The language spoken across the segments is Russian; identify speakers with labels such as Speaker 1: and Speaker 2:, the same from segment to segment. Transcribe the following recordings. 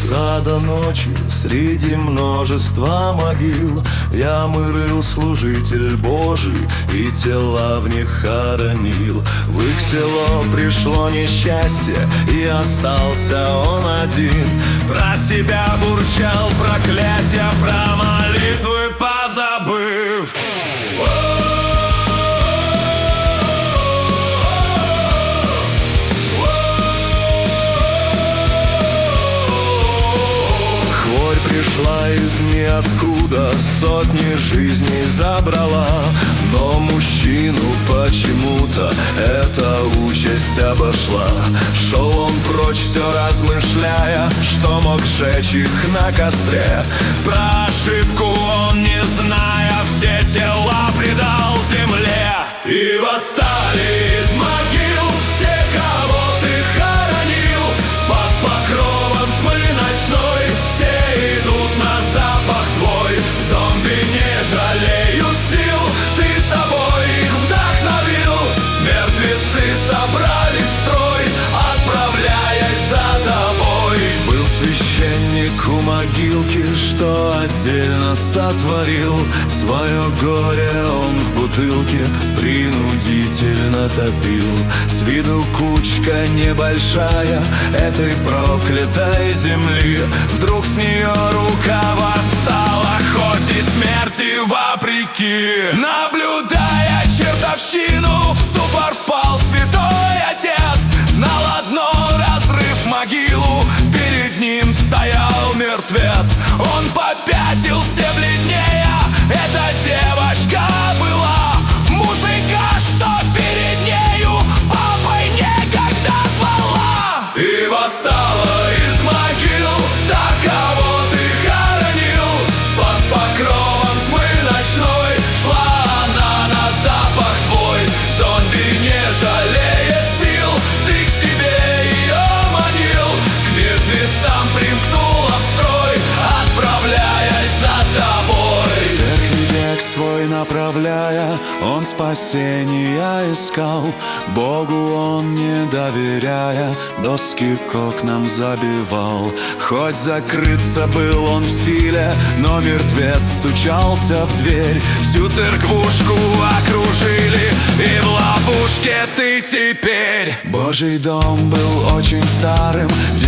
Speaker 1: утра до ночи среди множества могил ямы рыл служитель Божий и тела в них хоронил. В их село пришло несчастье, и остался он один. Про себя бурчал проклятия, про молитвы позабыв. Пришла из ниоткуда, сотни жизней забрала, но мужчину почему-то эта участь обошла. Шел он прочь, все размышляя, что мог сжечь их на костре. Про ошибку он, не зная, все тела предал земле. И восстали из могил все, кого ты хоронил, под покровом тьмы ночной. Все идут на запах твой, зомби не жалеют сил. Ты собой их вдохновил, мертвецы собрали в строй, отправляясь за тобой. Был священник у могилки, что отдельно сотворил. Свое горе он в бутылке принудительно топил. С виду кучка небольшая этой проклятой земли. Вдруг с нее рука восстала, хоть и смерти вопреки. Наблюдая чертовщину, в ступор впал святой отец. Знал одно: разрыв могилу, перед ним стоял мертвец. Он попятился бледнее, эта девочка была мужика, что перед нею папой некогда звала. И восстала из могил та, кого ты хоронил, под покровом тьмы ночной. Шла она на запах твой, зомби не жалеет сил. Ты к себе ее манил, к мертвецам примкнула в строй, отправляясь за тобой. В церкви век свой направляя, он спасения искал. Богу он, не доверяя, доски к окнам забивал. Хоть закрыться был он в силе, но мертвец стучался в дверь. Всю церквушку окружили, и в ловушке ты теперь. Божий дом был очень старым,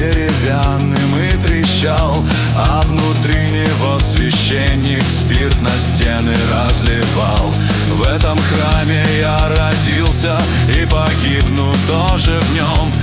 Speaker 1: деревянным и трещал, а внутри него священник спирт на стены разливал. В этом храме я родился и погибну тоже в нем.